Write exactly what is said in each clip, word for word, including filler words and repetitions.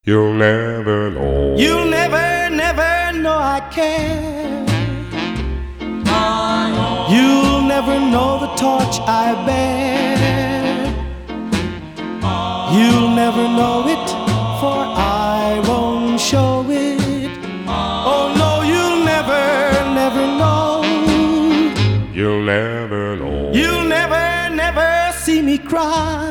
You'll never know. You'll never, never know I care. You'll never know the torch I bear. You'll never know it, for I won't show it. Oh no, you'll never, never know. You'll never know. You'll never, never see me cry.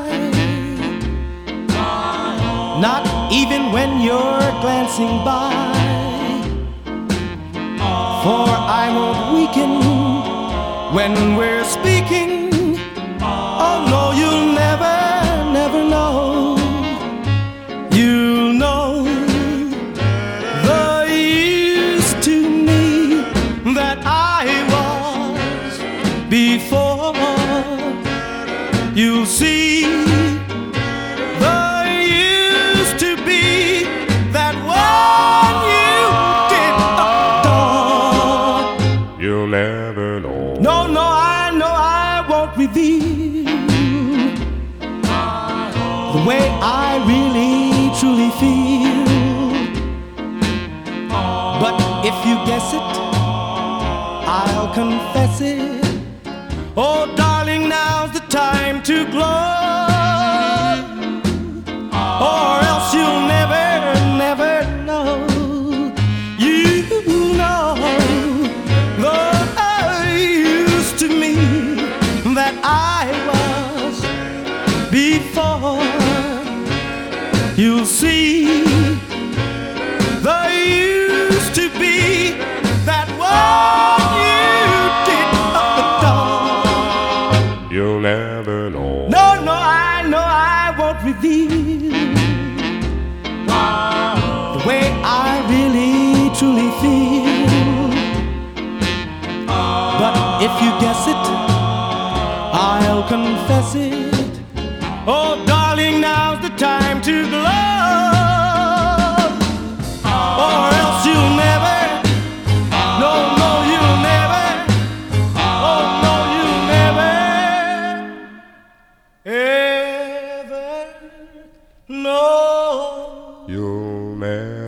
Not even when you're glancing by. For I won't weaken when we're speaking. Oh no, you'll never, never know. You'll know the use to me that I was before. You'll see the used to be that one you did adore. You'll never know. No, no, I know I won't reveal the way I really truly feel. But if you guess it, I'll confess it. Oh, darling, now's the time to glow. Or else you'll never, never know. You know the used to me that I was before. You'll see the used to be that one you did adore. You'll never know. No, no, I know I won't reveal the way I really truly feel. But if you guess it, I'll confess it. Oh, darling, now's the time to glow. Or else you'll never, no, no, you'll never, oh, no, you'll never ever know. You'll never